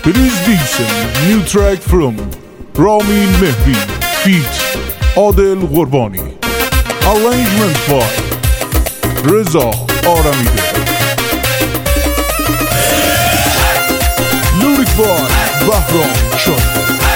Please listen new track from Ramin Mehdi feat Adel Qurbani. Arrangement by Reza Aramide. Lyric by Bahram Shah.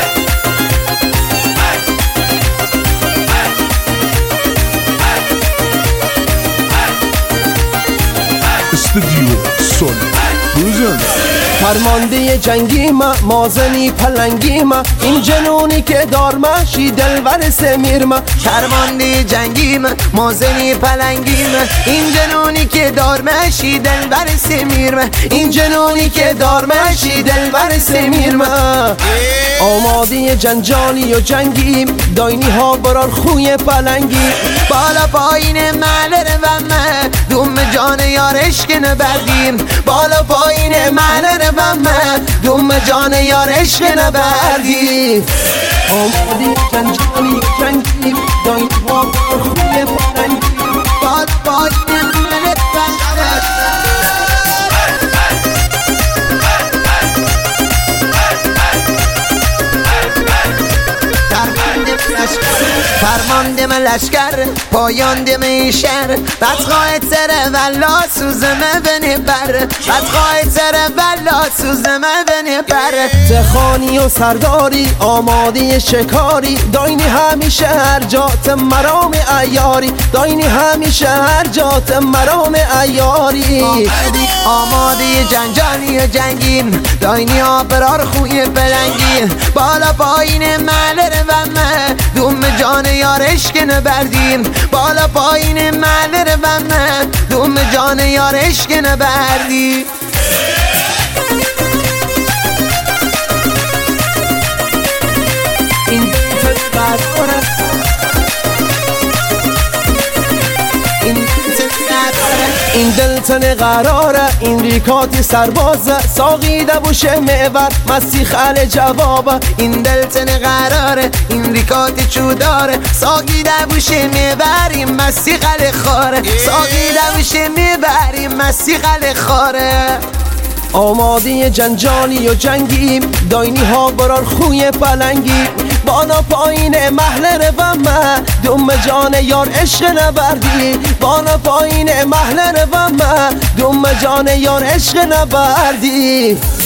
Studio Sol Present. فرمانده جنگی مازنی پلنگی این جنونی که دارم شی دلبر سمیر فرمانده جنگی مازنی پلنگی این جنونی که دارم شی دلبر سمیر این جنونی که دارم شی دلبر سمیر آماده جنجالی و جنگیم داینی ها برار خوی پلنگی بالا پایین ملر و من دوم جان یار عشق نبردیم بالا پایین ملر و من دوم جان یار عشق نبردیم آماده جنجالی و جنگیم داینی ها برار خوی پلنگی بالا پایین ملر و من فرمانده من لشکر پاینده من شهر بدخواه سر ولا سوزمه بنه بر بدخواه سر ولا سوزمه بنه بر تخانی و سرداری آماده شکاری داینی همیشه هر جات مرام ایاری داینی همیشه هر جات مرام ایاری آماده جنجالی و جنگیم داینی ها برار خوی پلنگی بالا پایین ملر و من دوم جان یار عشق نبردیم بالا پایین ملر و من دوم جان یار عشق نبردیم این دلتن قراره این ریکاتی سربازه ساقیده بوشه معور مسیح خل جوابه این دلتن قراره این ریکاتی چوداره ساقیده بوشه میبریم مسیح خل خاره ساقیده بوشه میبریم مسیح خل خاره آماده جنجالی و جنگیم داینی ها برار خوی پلنگی بالا پایین محل رومه دوم جان یار عشق نبردی بالا پایین محل رومه دوم جان یار عشق نبردی